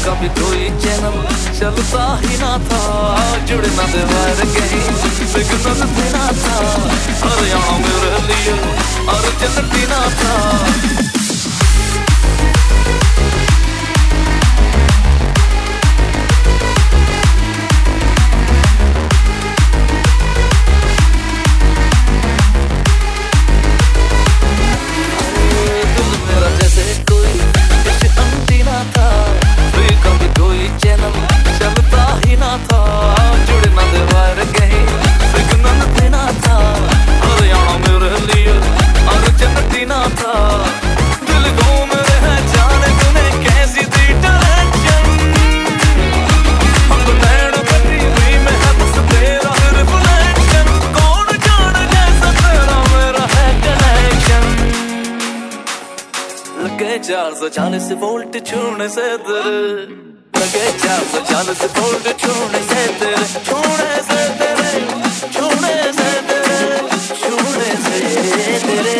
कभी कोई चैनल चलता ही ना था, जुड़ना दे वायर कहीं सिग्नल देना था, हरियाणा मेरे लिए अर्जेंटीना था। लगे 440 वोल्ट छूने से तेरे, लगे 440 वोल्ट छूने से तेरे, छूने से तेरे, छूने से तेरे, छूने से तेरे।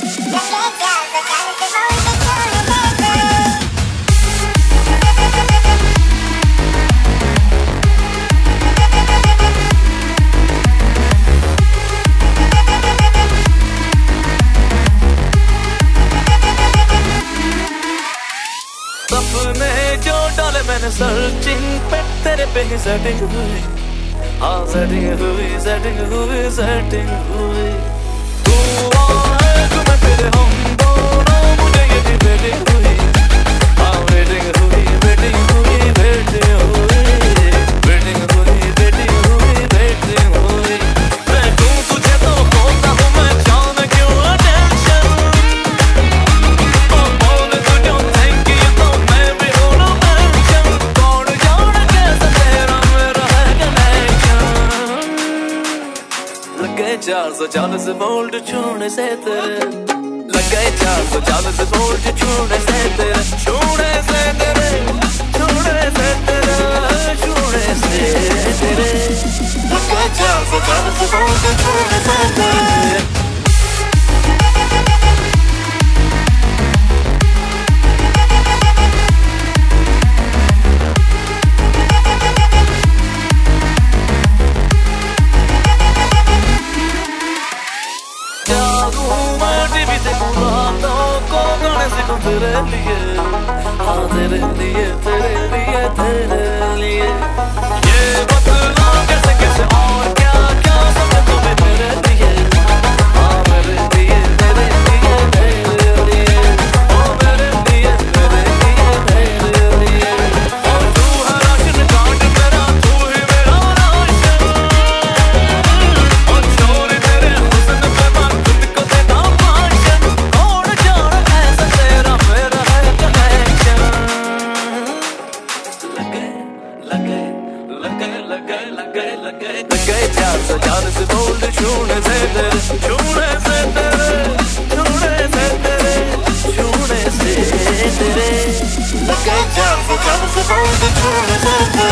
सपने जो डाले मैंने सर्चिंग पे तेरे पे ही सेटिंग हुई, हाँ सेटिंग हुई, सेटिंग हुई, सेटिंग हुई। तू आए तो मैं तेरे हम दोनों, मुझे ये भी वेटिंग हुई, हाँ वेटिंग हुई, वेटिंग हुई, वेटिंग हुई, वेटिंग हुई, वेटिंग हुई, वेटिंग हुई। मैं तू तुझे तो बोलता हूँ मैं जान क्यों अटेंशन, लगे 440 वोल्ट छूने से तेरे, लगे 440 वोल्ट छूने से तेरे, छूने से तेरे, छूने से तेरे, छूने से तेरे, लगे 440 वोल्ट छूने से तेरे। तेरे लिए, हाँ तेरे लिए, तेरे लिए, तेरे लिए। ये बदला कैसे कैसे और क्या क्या सब तुम्हें मेरे लिए, हाँ मेरे लिए, मेरे लिए, मेरे लिए, ओ मेरे लिए, मेरे लिए, मेरे लिए। और तू है राशन कार्ड मेरा, तू ही मेरा राशन, और चोरी तेरे हुस्न पे मैं खुद को देता भाषण, कौन जाने ऐसा तेरा मेरा है कनेक्शन। लगे लगे लगे लगे लगे लगे 440 वोल्ट छूने से तेरे, छूने से तेरे, छूने से तेरे, छूने से तेरे, लगे 440 वोल्ट छूने से तेरे।